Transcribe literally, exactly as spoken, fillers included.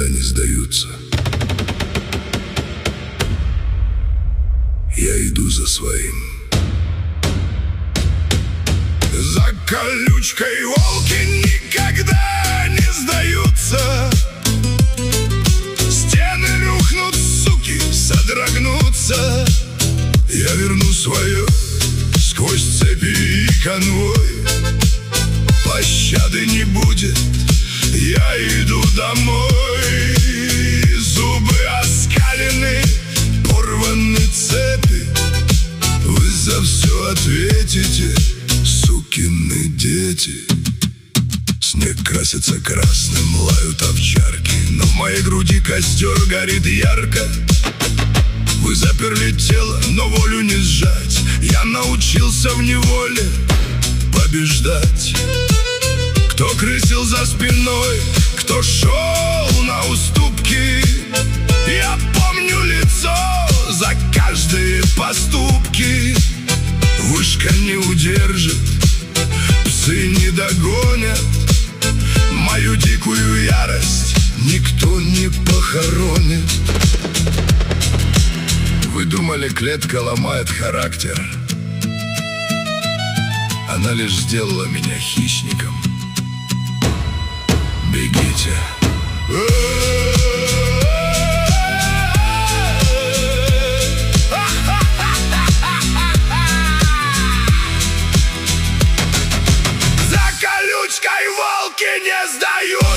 никогда не сдаются. Я иду за своим. За колючкой волки никогда не сдаются. Стены рухнут, суки содрогнутся. Я верну свое сквозь цепи и конвой. Пощады не будет, я иду домой. Зубы оскалены, порваны цепи. Вы за все ответите, сукины дети. Снег красится красным, лают овчарки, но в моей груди костер горит ярко. Вы заперли тело, но волю не сжать. Я научился в неволе побеждать. Кто крысил за спиной, кто шел на уступки, я помню лицо за каждые поступки. Вышка не удержит, псы не догонят. Мою дикую ярость никто не похоронит. Вы думали, клетка ломает характер? Она лишь сделала меня хищником. Бегите. За колючкой волки не сдают.